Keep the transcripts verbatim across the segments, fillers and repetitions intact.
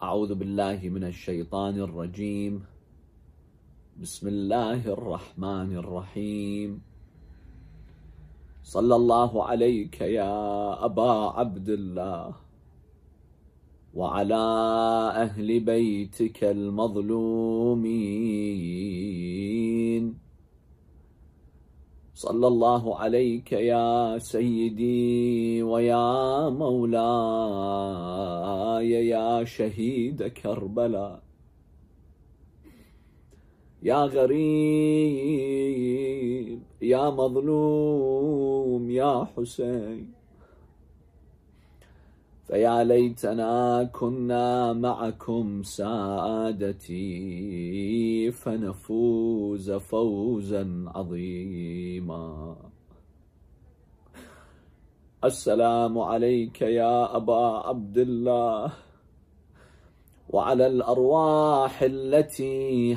أعوذ بالله من الشيطان الرجيم. بسم الله الرحمن الرحيم. صلى الله عليك يا أبا عبد الله وعلى أهل بيتك المظلومين. صلى الله عليك يا سيدي ويا مولاي يا شهيد كربلاء، يا غريب يا مظلوم يا حسين. فيا ليتنا كنا معكم سادتي فنفوز فوزا عظيما. السلام عليك يا أبا عبد الله وعلى الأرواح التي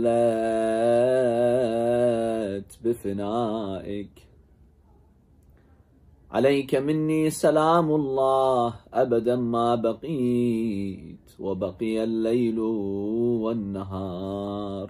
حلت بفنائك. عليك مني سلام الله أبدا ما بقيت وبقي الليل والنهار.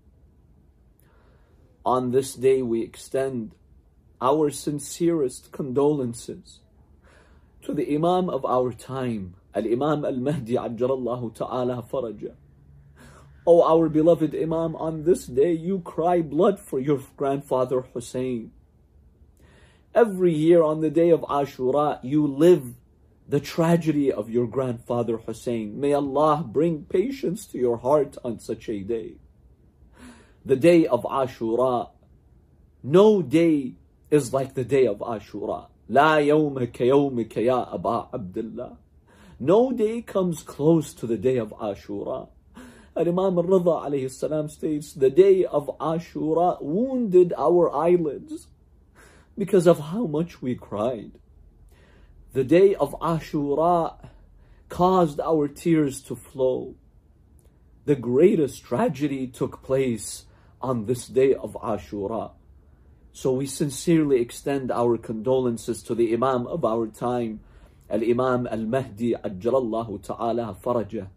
On this day we extend our sincerest condolences to the Imam of our time, Al-Imam Al-Mahdi Ajjalallahu Ta'ala Faraja. O our beloved Imam, on this day you cry blood for your grandfather Hussein. Every year on the day of Ashura, you live the tragedy of your grandfather Hussein. May Allah bring patience to your heart on such a day. The day of Ashura, no day is like the day of Ashura. La yawma ka yawmika ya Aba Abdullah. No day comes close to the day of Ashura. Imam al-Rida alayhi salam states, the day of Ashura wounded our eyelids because of how much we cried. The day of Ashura caused our tears to flow. The greatest tragedy took place on this day of Ashura. So we sincerely extend our condolences to the Imam of our time, Al-Imam Al-Mahdi Ajjalallahu Ta'ala Farajah.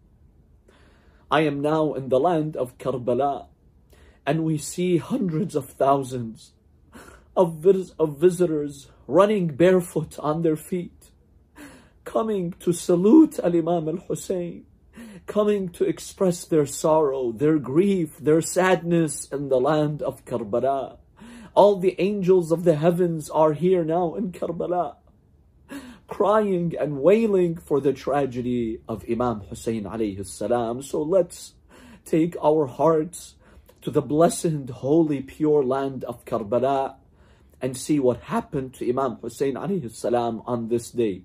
I am now in the land of Karbala, and we see hundreds of thousands of, vis of visitors running barefoot on their feet, coming to salute Al-Imam Al-Hussein, coming to express their sorrow, their grief, their sadness in the land of Karbala. All the angels of the heavens are here now in Karbala, crying and wailing for the tragedy of Imam Hussein alayhi salam. So let's take our hearts to the blessed, holy, pure land of Karbala and see what happened to Imam Hussein alayhi salam on this day.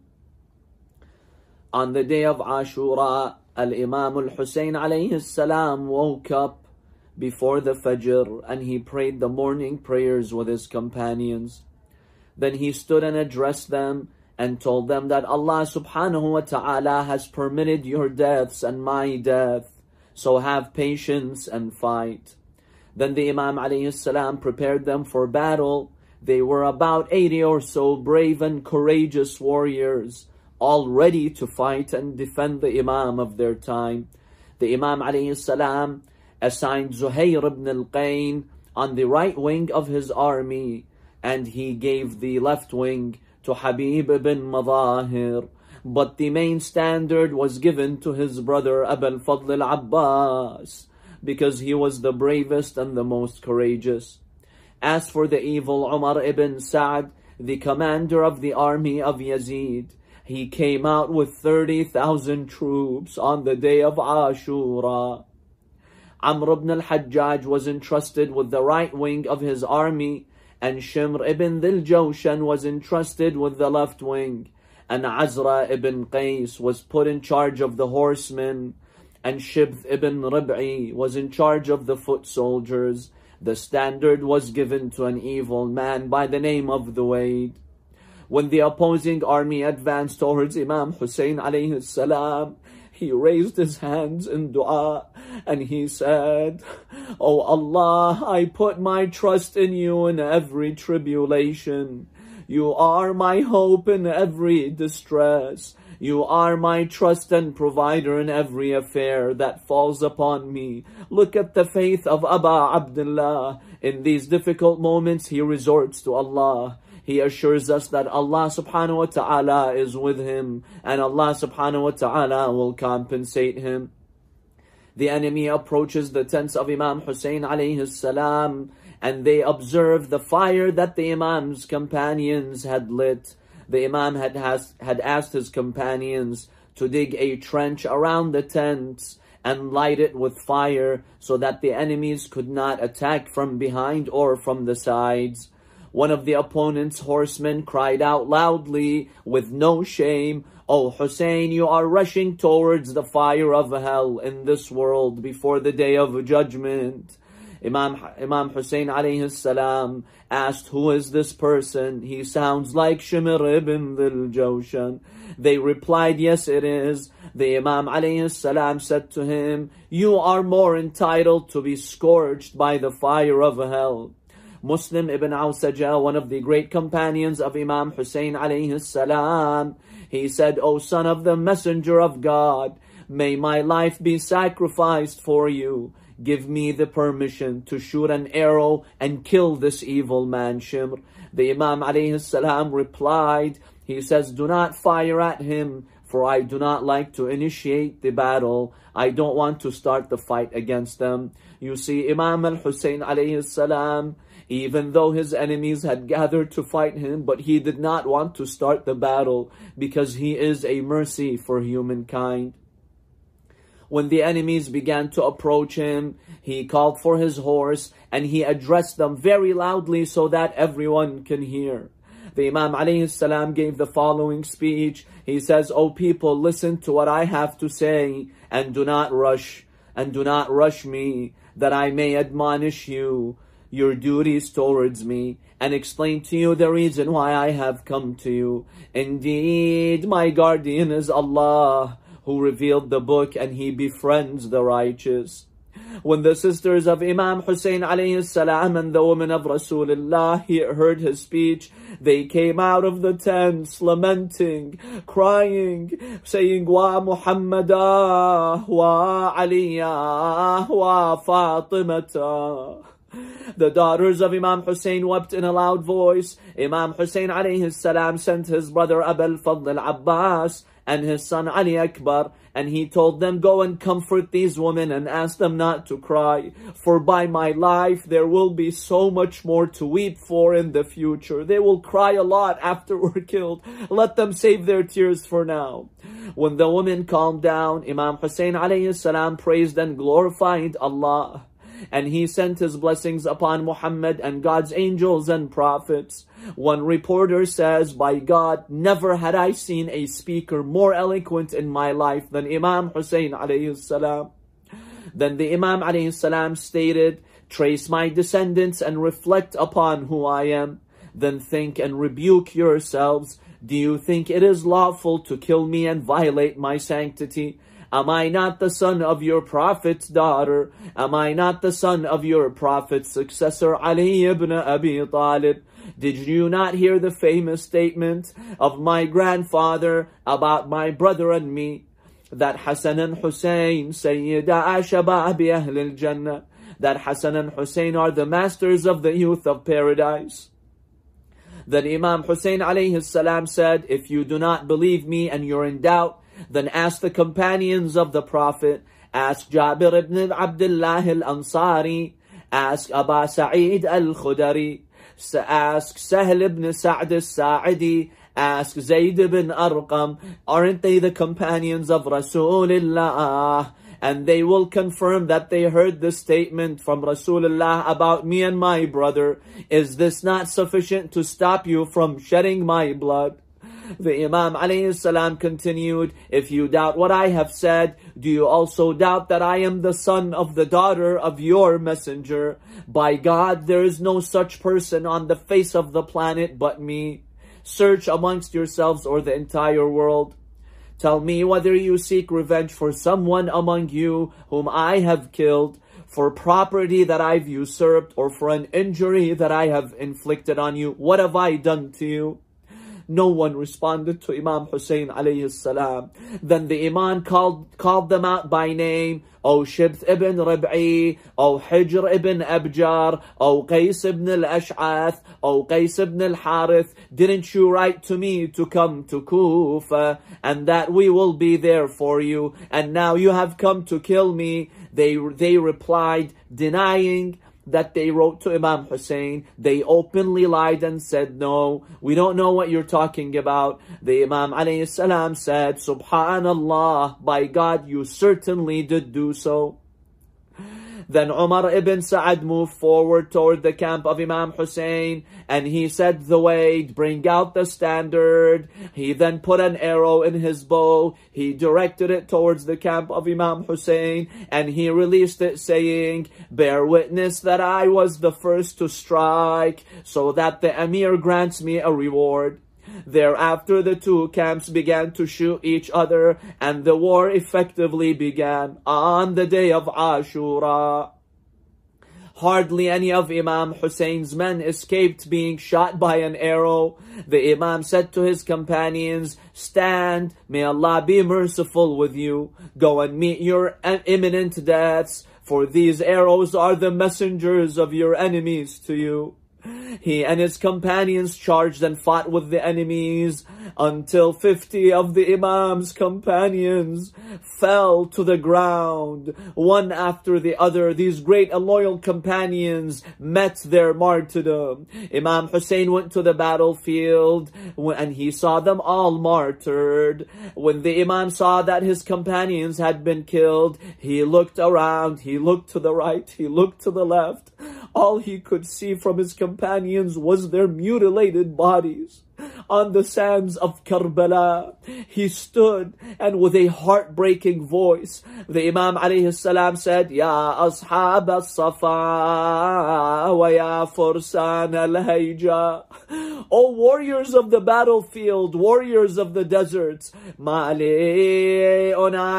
On the day of Ashura, Al-Imam Al-Hussein alayhi salam woke up before the Fajr and he prayed the morning prayers with his companions. Then he stood and addressed them and told them that Allah subhanahu wa ta'ala has permitted your deaths and my death, so have patience and fight. Then the Imam alayhi salam prepared them for battle. They were about eighty or so brave and courageous warriors, all ready to fight and defend the Imam of their time. The Imam alayhi salam assigned Zuhair ibn al-Qayn on the right wing of his army, and he gave the left wing to Habib ibn Madahir. But the main standard was given to his brother Abul Fadl al-Abbas, because he was the bravest and the most courageous. As for the evil Umar ibn Sa'd, the commander of the army of Yazid, he came out with thirty thousand troops on the day of Ashura. Amr ibn al-Hajjaj was entrusted with the right wing of his army, and Shimr ibn Dhil Jawshan was entrusted with the left wing, and Azra ibn Qais was put in charge of the horsemen, and Shibth ibn Rib'i was in charge of the foot soldiers. The standard was given to an evil man by the name of Dhuwayd. When the opposing army advanced towards Imam Hussein alayhi salam, he raised his hands in dua and he said, "O Allah, I put my trust in you in every tribulation. You are my hope in every distress. You are my trust and provider in every affair that falls upon me. Look at the faith of Aba Abdullah. In these difficult moments, he resorts to Allah. He assures us that Allah subhanahu wa ta'ala is with him, and Allah subhanahu wa ta'ala will compensate him. The enemy approaches the tents of Imam Hussein alayhi salam, and they observe the fire that the Imam's companions had lit. The Imam had, has, had asked his companions to dig a trench around the tents and light it with fire so that the enemies could not attack from behind or from the sides. One of the opponent's horsemen cried out loudly with no shame, "O Hussein, you are rushing towards the fire of hell in this world before the day of judgment." Imam, Imam Hussein alayhi salam asked, "Who is this person? He sounds like Shimr ibn Dhil Jawshan." They replied, "Yes, it is." The Imam alayhi salam said to him, "You are more entitled to be scorched by the fire of hell." Muslim ibn Awsaja, one of the great companions of Imam Hussein alayhi salam, he said, "O son of the Messenger of God, may my life be sacrificed for you. Give me the permission to shoot an arrow and kill this evil man Shimr." The Imam alayhi salam replied, he says, "Do not fire at him, for I do not like to initiate the battle. I don't want to start the fight against them." You see, Imam al-Hussein alayhi salam, even though his enemies had gathered to fight him, but he did not want to start the battle because he is a mercy for humankind. When the enemies began to approach him, he called for his horse and he addressed them very loudly so that everyone can hear. The Imam alayhi salam gave the following speech. He says, "O people, listen to what I have to say and do not rush, and do not rush me, that I may admonish you your duties towards me, and explain to you the reason why I have come to you. Indeed, my guardian is Allah, who revealed the book, and He befriends the righteous." When the sisters of Imam Hussein alayhi salam and the women of Rasulullah heard his speech, they came out of the tents lamenting, crying, saying, "Wa Muhammadah, wa Aliyah, wa Fatimata." The daughters of Imam Hussein wept in a loud voice. Imam Hussein alayhi salam sent his brother Abul Fadl al-Abbas and his son Ali Akbar, and he told them, "Go and comfort these women and ask them not to cry, for by my life there will be so much more to weep for in the future. They will cry a lot after we're killed. Let them save their tears for now." When the women calmed down, Imam Hussein alayhi salam praised and glorified Allah, and he sent his blessings upon Muhammad and God's angels and prophets. One reporter says, "By God, never had I seen a speaker more eloquent in my life than Imam Hussein alayhi salam." Then the Imam alayhi salam stated, "Trace my descendants and reflect upon who I am. Then think and rebuke yourselves. Do you think it is lawful to kill me and violate my sanctity? Am I not the son of your prophet's daughter? Am I not the son of your prophet's successor, Ali ibn Abi Talib? Did you not hear the famous statement of my grandfather about my brother and me, that Hassan and Hussein, Sayyida Shababi Ahl al-Jannah, that Hassan and Hussein are the masters of the youth of paradise?" Then Imam Hussein alayhi salam said, "If you do not believe me and you're in doubt, then ask the companions of the Prophet. Ask Jabir ibn Abdullah al-Ansari. Ask Aba Sa'id al-Khudari. Ask Sahl ibn Sa'd al-Sa'idi. Ask Zayd ibn Arqam. Aren't they the companions of Rasulullah? And they will confirm that they heard the statement from Rasulullah about me and my brother. Is this not sufficient to stop you from shedding my blood?" The Imam alayhi salam continued, "If you doubt what I have said, do you also doubt that I am the son of the daughter of your messenger? By God, there is no such person on the face of the planet but me. Search amongst yourselves or the entire world. Tell me whether you seek revenge for someone among you whom I have killed, for property that I've usurped, or for an injury that I have inflicted on you. What have I done to you?" No one responded to Imam Hussein alayhi salam. Then the Imam called, called them out by name. O Shibth ibn Rib'i, O Hijr ibn Abjar, O Qais ibn al-Ash'ath, O Qais ibn al-Harith, didn't you write to me to come to Kufa, and that we will be there for you, and now you have come to kill me? They, they replied, denying that they wrote to Imam Hussein. They openly lied and said, no, we don't know what you're talking about. The Imam alayhi salam said, Subhanallah, by God, you certainly did do so. Then Umar ibn Sa'ad moved forward toward the camp of Imam Hussein, and he said the weight, bring out the standard. He then put an arrow in his bow. He directed it towards the camp of Imam Hussein, and he released it, saying, bear witness that I was the first to strike, so that the Emir grants me a reward. Thereafter, the two camps began to shoot each other, and the war effectively began on the day of Ashura. Hardly any of Imam Hussein's men escaped being shot by an arrow. The Imam said to his companions, stand, may Allah be merciful with you. Go and meet your imminent deaths, for these arrows are the messengers of your enemies to you. He and his companions charged and fought with the enemies until fifty of the Imam's companions fell to the ground. One after the other, these great and loyal companions met their martyrdom. Imam Hussein went to the battlefield and he saw them all martyred. When the Imam saw that his companions had been killed, he looked around, he looked to the right, he looked to the left. All he could see from his companions was their mutilated bodies. On the sands of Karbala, he stood, and with a heartbreaking voice, the Imam alayhi salam said, Ya ashab al-safa wa ya fursan al-hayja. O warriors of the battlefield, warriors of the deserts, Mali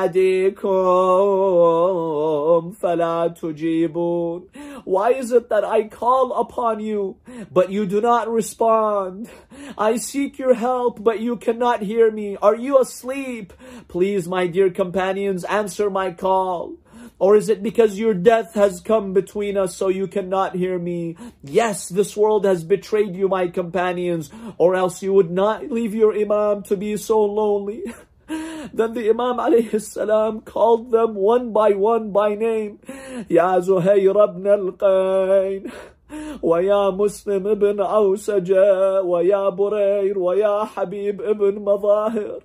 unadikum fala tujibun. Why is it that I call upon you, but you do not respond? I seek your help, but you cannot hear me. Are you asleep? Please, my dear companions, answer my call. Or is it because your death has come between us so you cannot hear me? Yes, this world has betrayed you, my companions, or else you would not leave your Imam to be so lonely. Then the Imam alayhi salam called them one by one by name. Ya Zuhayr ibn al-Qayn, wa ya Muslim ibn Awsaja, wa ya Burayr, wa ya Habib ibn Madahir.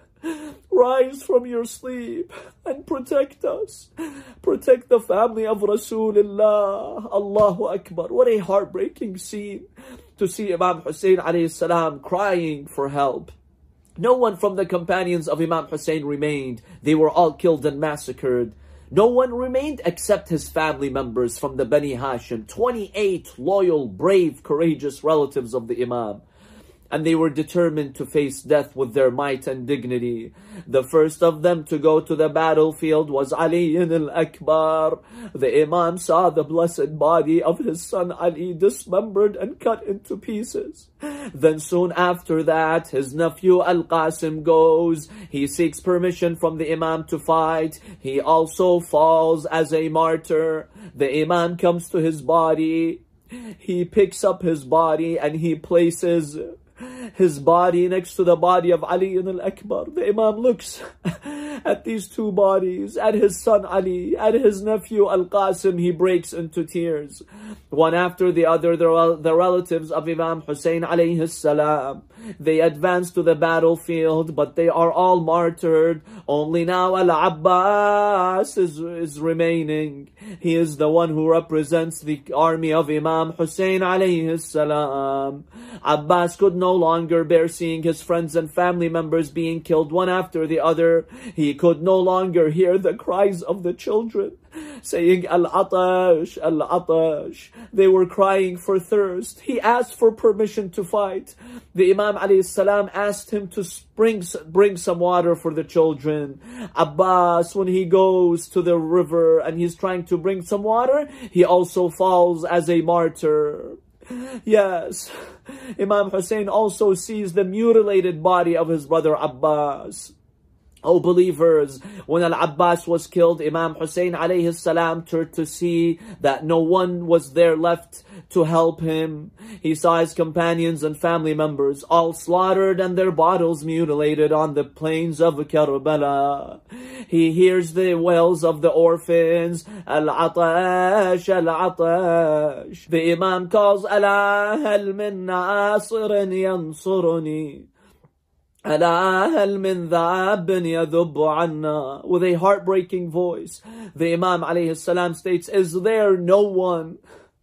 Rise from your sleep and protect us. Protect the family of Rasulullah. Allahu Akbar. What a heartbreaking scene to see Imam Hussein alayhi salam crying for help. No one from the companions of Imam Hussein remained. They were all killed and massacred. No one remained except his family members from the Bani Hashim, twenty-eight loyal, brave, courageous relatives of the Imam. And they were determined to face death with their might and dignity. The first of them to go to the battlefield was Ali al-Akbar. The Imam saw the blessed body of his son Ali dismembered and cut into pieces. Then soon after that, his nephew Al-Qasim goes. He seeks permission from the Imam to fight. He also falls as a martyr. The Imam comes to his body. He picks up his body and he places his body next to the body of Ali al-Akbar. The Imam looks at these two bodies, at his son Ali, at his nephew Al-Qasim. He breaks into tears. One after the other, the, the relatives of Imam Hussein alayhi salam, they advance to the battlefield, but they are all martyred. Only now Al-Abbas is, is remaining. He is the one who represents the army of Imam Hussein alayhi salam. Abbas could no longer bear seeing his friends and family members being killed one after the other. He could no longer hear the cries of the children saying Al-Atash, Al-Atash. They were crying for thirst. He asked for permission to fight. The Imam alayhi salam asked him to bring, bring some water for the children. Abbas, when he goes to the river and he's trying to bring some water, he also falls as a martyr. Yes, Imam Hussein also sees the mutilated body of his brother Abbas. O believers, when Al-Abbas was killed, Imam Hussein alayhi salam turned to see that no one was there left to help him. He saw his companions and family members all slaughtered and their bodies mutilated on the plains of Karbala. He hears the wails of the orphans, Al-Atash, Al-Atash. The Imam calls, Ala hal min nasirin yansuruni. ألا هل من ذاب يذب عنا. With a heartbreaking voice, the Imam alayhi salam states, is there no one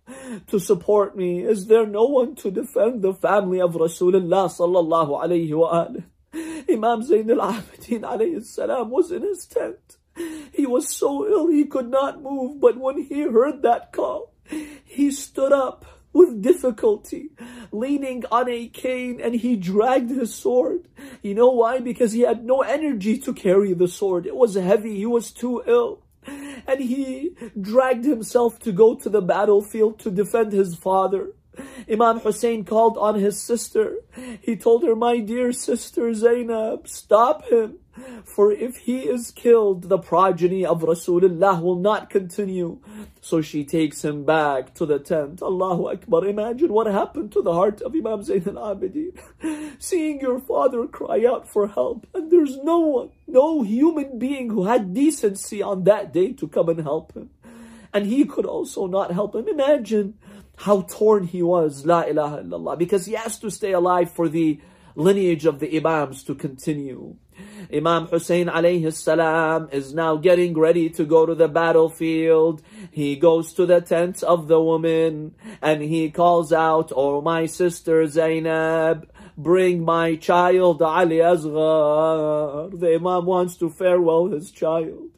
to support me? Is there no one to defend the family of Rasulullah sallallahu alayhi wa alayhi? Imam Zayn al-Abidin alayhi salam was in his tent. He was so ill he could not move, but when he heard that call, he stood up with difficulty, leaning on a cane, and he dragged his sword. You know why? Because he had no energy to carry the sword. It was heavy. He was too ill. And he dragged himself to go to the battlefield to defend his father. Imam Hussein called on his sister. He told her, my dear sister Zainab, stop him. For if he is killed, the progeny of Rasulullah will not continue. So she takes him back to the tent. Allahu Akbar. Imagine what happened to the heart of Imam Zayn al-Abidin. Seeing your father cry out for help, and there's no one, no human being who had decency on that day to come and help him. And he could also not help him. Imagine how torn he was, la ilaha illallah, because he has to stay alive for the lineage of the Imams to continue. Imam Hussein alayhi salam is now getting ready to go to the battlefield. He goes to the tent of the woman and he calls out, oh my sister Zainab, bring my child Ali Asghar. The Imam wants to farewell his child.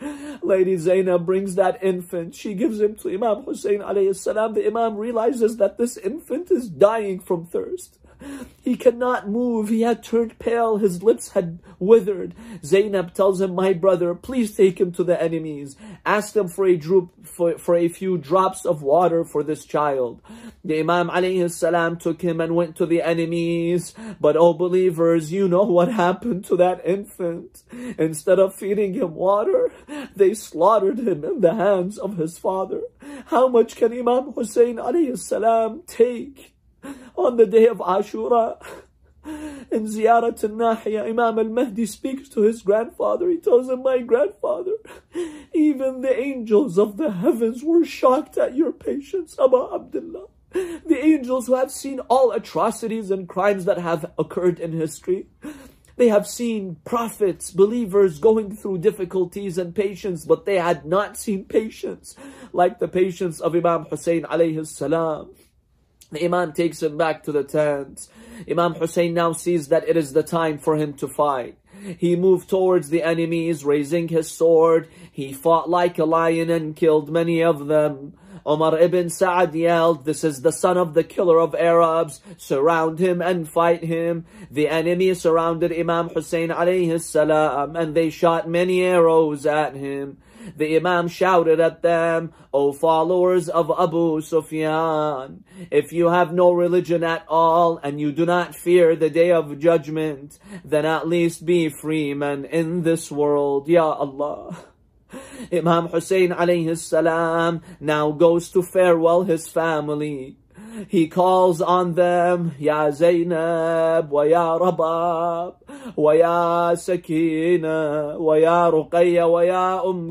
Lady Zainab brings that infant. She gives him to Imam Hussein alayhi salam. The Imam realizes that this infant is dying from thirst. He cannot move. He had turned pale. His lips had withered. Zainab tells him, my brother, please take him to the enemies. Ask them for a, droop, for, for a few drops of water for this child. The Imam alayhi salam took him and went to the enemies. But oh believers, you know what happened to that infant. Instead of feeding him water, they slaughtered him in the hands of his father. How much can Imam Hussein alayhi salam take? On the day of Ashura, in Ziyarat al-Nahiya, Imam al-Mahdi speaks to his grandfather. He tells him, my grandfather, even the angels of the heavens were shocked at your patience, Abu Abdullah. The angels who have seen all atrocities and crimes that have occurred in history. They have seen prophets, believers going through difficulties and patience, but they had not seen patience like the patience of Imam Hussein alayhi salam. The Imam takes him back to the tent. Imam Hussein now sees that it is the time for him to fight. He moved towards the enemies, raising his sword. He fought like a lion and killed many of them. Umar ibn Sa'ad yelled, this is the son of the killer of Arabs. Surround him and fight him. The enemy surrounded Imam Hussein alayhi salam and they shot many arrows at him. The Imam shouted at them, O followers of Abu Sufyan, if you have no religion at all and you do not fear the day of judgment, then at least be free men in this world. Ya Allah. Imam Hussein alayhi salam now goes to farewell his family. He calls on them, Ya Zainab, wa Ya Rabab, wa Ya Sakina, wa Ya Ruqayya, wa Ya Umm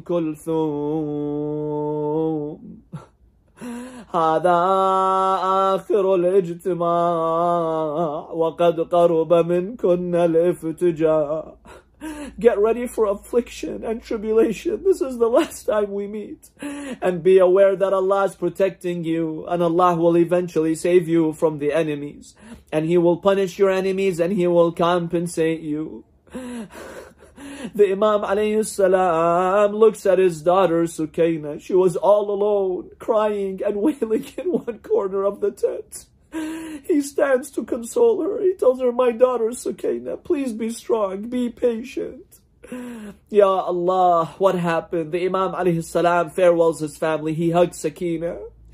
Kulthum. هذا آخر الاجتماع وقد قرب منكن الافتجاع. Get ready for affliction and tribulation. This is the last time we meet. And be aware that Allah is protecting you and Allah will eventually save you from the enemies. And He will punish your enemies and He will compensate you. The Imam alayhi salam looks at his daughter Sukaina. She was all alone, crying and wailing in one corner of the tent. He stands to console her. He tells her, my daughter Sukaina, please be strong, be patient. Ya Allah, what happened? The Imam alayhi salam farewells his family. He hugs Sakina.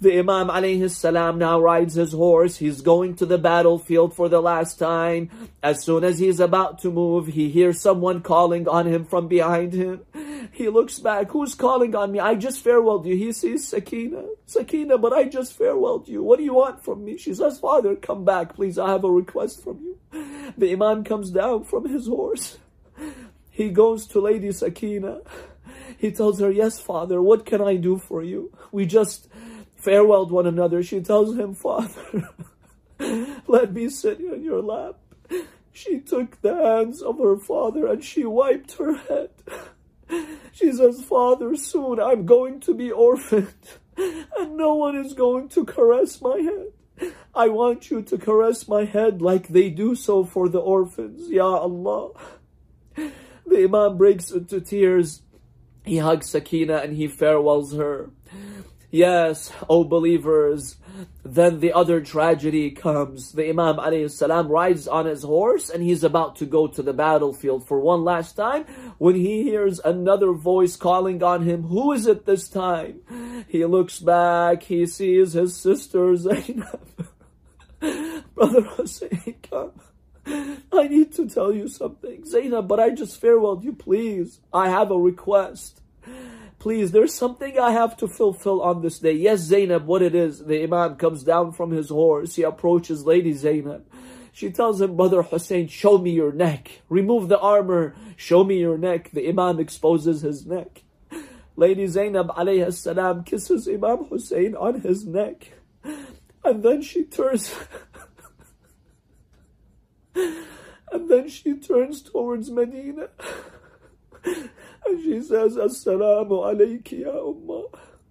The Imam alayhi salam now rides his horse. He's going to the battlefield for the last time. As soon as he's about to move, he hears someone calling on him from behind him. He looks back. Who's calling on me? I just farewelled you. He sees Sakina. Sakina, but I just farewelled you. What do you want from me? She says, Father, come back, please. I have a request from you. The Imam comes down from his horse. He goes to Lady Sakina. He tells her, yes, Father, what can I do for you? We just farewelled one another. She tells him, Father, let me sit in your lap. She took the hands of her father and she wiped her head. She says, Father, soon I'm going to be orphaned and no one is going to caress my head. I want you to caress my head like they do so for the orphans. Ya Allah. The Imam breaks into tears. He hugs Sakina and he farewells her. Yes, O believers, then the other tragedy comes. The Imam alayhi salam rides on his horse and he's about to go to the battlefield for one last time when he hears another voice calling on him. Who is it this time? He looks back, he sees his sister Zainab. Brother Hussein, come. I need to tell you something. Zainab, but I just farewelled you, please. I have a request. Please, there's something I have to fulfill on this day. Yes, Zainab, what it is. The Imam comes down from his horse. He approaches Lady Zainab. She tells him, Brother Hussein, show me your neck. Remove the armor. Show me your neck. The Imam exposes his neck. Lady Zainab alayhi salam kisses Imam Hussein on his neck. And then she turns... and then she turns towards Medina. And she says, Assalamu alayki ya Ummah.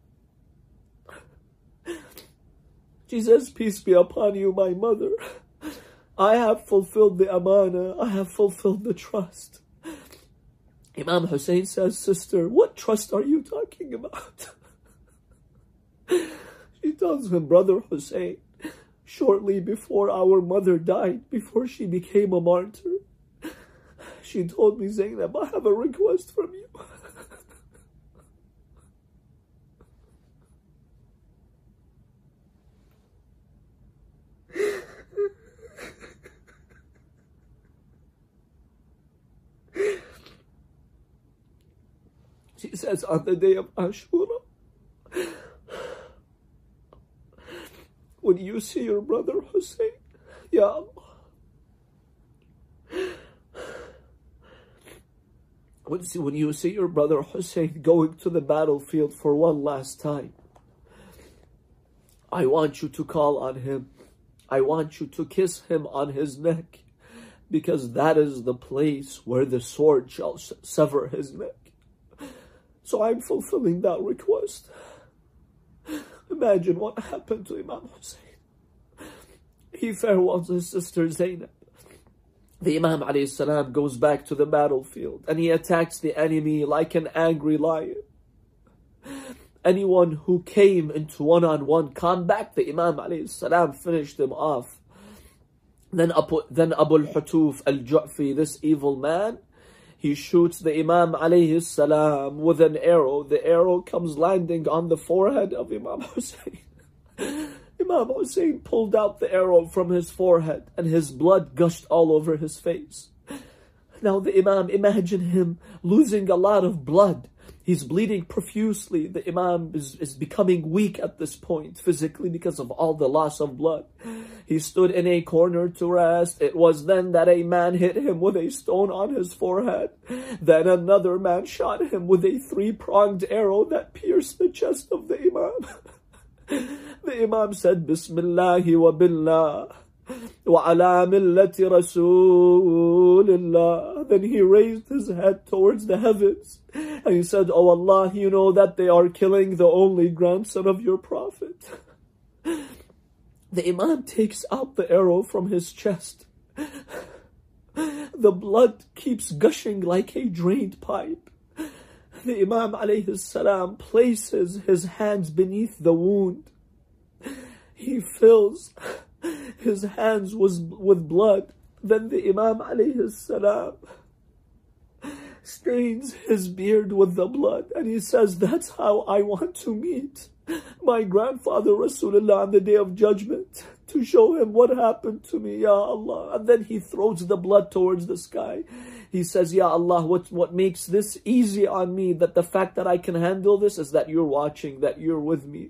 She says, peace be upon you, my mother. I have fulfilled the amana. I have fulfilled the trust. Imam Hussein says, sister, what trust are you talking about? She tells him, Brother Hussein, shortly before our mother died, before she became a martyr, she told me, Zainab, I have a request from you. She says, on the day of Ashura, when you see your brother Hussein, Ya Allah, when you see your brother Hussein going to the battlefield for one last time, I want you to call on him. I want you to kiss him on his neck, because that is the place where the sword shall sever his neck. So I'm fulfilling that request. Imagine what happened to Imam Hussein. He farewells his sister Zainab. The Imam alayhi salam goes back to the battlefield and he attacks the enemy like an angry lion. Anyone who came into one-on-one combat, the Imam alayhi salam finished them off. Then Abu, then Abu al-Hutuf al-Ju'fi, this evil man, he shoots the Imam alayhi salam with an arrow. The arrow comes landing on the forehead of Imam Hussein. Imam Hussein pulled out the arrow from his forehead and his blood gushed all over his face. Now the Imam, imagine him losing a lot of blood. He's bleeding profusely. The Imam is, is becoming weak at this point physically because of all the loss of blood. He stood in a corner to rest. It was then that a man hit him with a stone on his forehead. Then another man shot him with a three-pronged arrow that pierced the chest of the Imam. The Imam said, Bismillahi wa billah. وَعَلَى مِلَّةِ رَسُولِ اللَّهِ. Then he raised his head towards the heavens and he said, Oh Allah, you know that they are killing the only grandson of your Prophet. The Imam takes out the arrow from his chest. The blood keeps gushing like a drained pipe. The Imam alayhi salam places his hands beneath the wound. He fills his hands was with blood. Then the Imam alayhi salam stains his beard with the blood, and he says, that's how I want to meet my grandfather Rasulullah on the Day of Judgment, to show him what happened to me, Ya Allah. And then he throws the blood towards the sky. He says, Ya Allah, what, what makes this easy on me, that the fact that I can handle this, is that you're watching, that you're with me.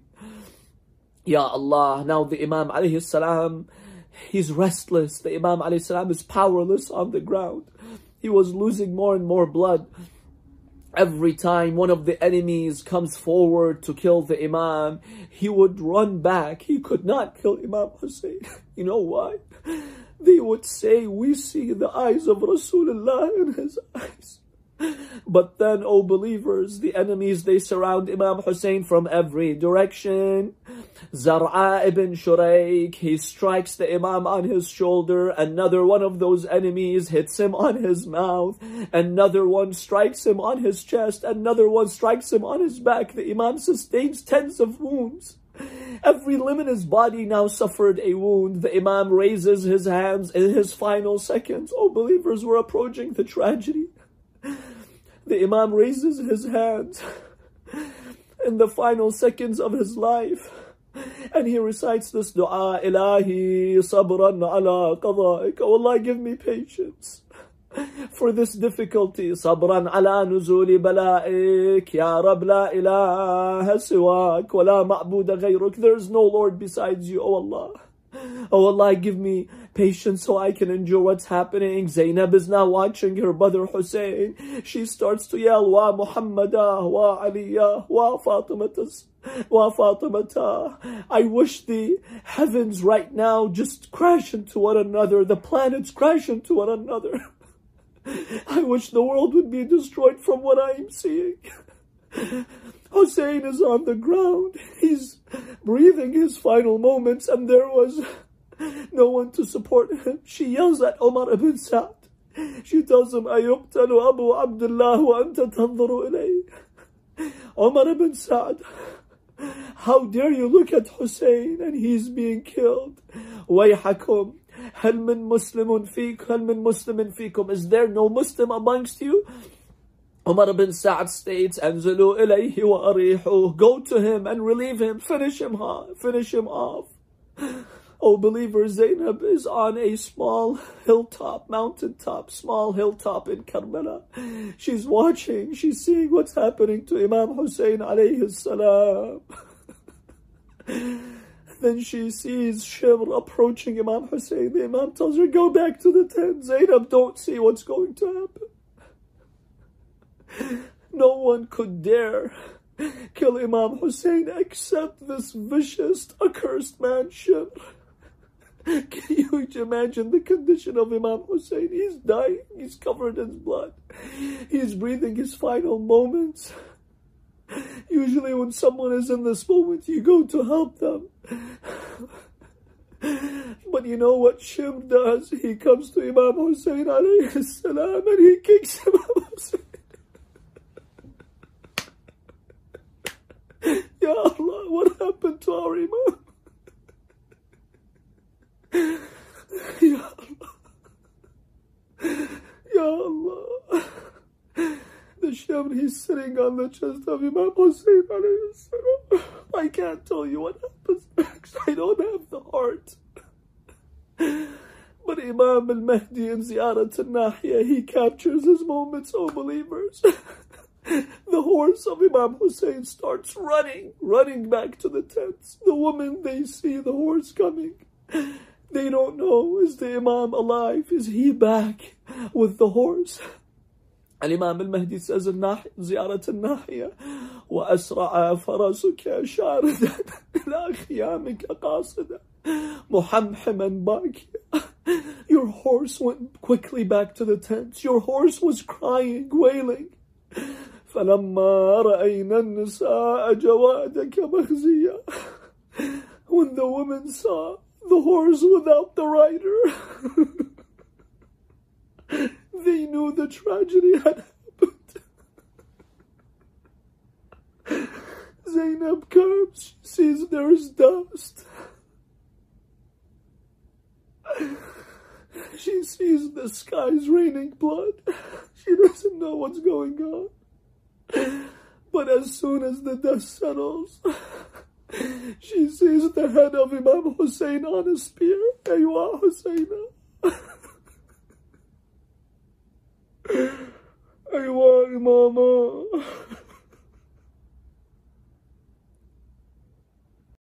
Ya Allah. Now the Imam alayhi salam, he's restless. The Imam alayhi salam is powerless on the ground. He was losing more and more blood. Every time one of the enemies comes forward to kill the Imam, he would run back. He could not kill Imam Hussein. You know why? They would say, we see the eyes of Rasulullah in his eyes. But then, O believers, the enemies, they surround Imam Hussein from every direction. Zar'a ibn Shuraik, he strikes the Imam on his shoulder. Another one of those enemies hits him on his mouth. Another one strikes him on his chest. Another one strikes him on his back. The Imam sustains tens of wounds. Every limb in his body now suffered a wound. The Imam raises his hands in his final seconds. Oh believers, we're approaching the tragedy. The Imam raises his hands in the final seconds of his life, and he recites this dua, Ilahi sabran ala qada'ik. Oh Allah, give me patience for this difficulty. Sabran ala nuzuli bala'ik. Ya Rab, la ilaha siwak, wa la ma'buda ghayruk. There is no Lord besides you, oh Allah. Oh Allah, give me patience so I can endure what's happening. Zainab is now watching her brother Hussein. She starts to yell, Wa Muhammadah, Wa Aliyah, Wa Fatimatas, Wa Fatimata. I wish the heavens right now just crash into one another. The planets crash into one another. I wish the world would be destroyed from what I am seeing. Hussein is on the ground. He's breathing his final moments, and there was no one to support him. She yells at Umar ibn Sa'd. She tells him, Ayuqtalu Abu Abdullah wa anta tanzuru ilayh. Umar ibn Sa'd, how dare you look at Hussein and he's being killed. Wayhakum, hal min muslimun feek, hal min muslimin feekum. Is there no Muslim amongst you? Umar ibn Sa'd states, Anzilu ilayhi wa arihu. Go to him and relieve him. Finish him off. Finish him off. Oh believers, Zainab is on a small hilltop, mountaintop, small hilltop in Karbala. She's watching. She's seeing what's happening to Imam Hussein alayhi salam. Then she sees Shimr approaching Imam Hussein. The Imam tells her, go back to the tent. Zainab, don't see what's going to happen. No one could dare kill Imam Hussein except this vicious, accursed man, Shimr. Can you imagine the condition of Imam Hussein? He's dying. He's covered in blood. He's breathing his final moments. Usually when someone is in this moment, you go to help them. But you know what Shimr does? He comes to Imam Hussein alayhi salam and he kicks Imam Hussein. Ya Allah, what happened to our Imam? Ya Allah. Ya Allah. The Shimr, he's sitting on the chest of Imam Hussein alayhi salam. I can't tell you what happens next. I don't have the heart. But Imam al-Mahdi in Ziyarat al-Nahiyah, he captures his moments, oh believers. The horse of Imam Hussein starts running, running back to the tents. The women, they see the horse coming. They don't know, is the Imam alive? Is he back with the horse? And Imam al-Mahdi says in Ziyarat al-Nahiyah, وَأَسْرَعَ فَرَسُكَ شَارِدًا إِلَىٰ خِيَامِكَ قَاصِدًا مُحَمْحِمًا بَاكِيًا. Your horse went quickly back to the tents. Your horse was crying, wailing. فَلَمَّا رَأَيْنَا النِّسَاءَ جَوَادَكَ مَخْزِيًّا. When the women saw the horse without the rider, they knew the tragedy had happened. Zainab comes, she sees there's dust. She sees the skies raining blood. She doesn't know what's going on. But as soon as the dust settles, she sees the head of Imam Hussein on a spear. Aywa Husseina. Aywa Imama.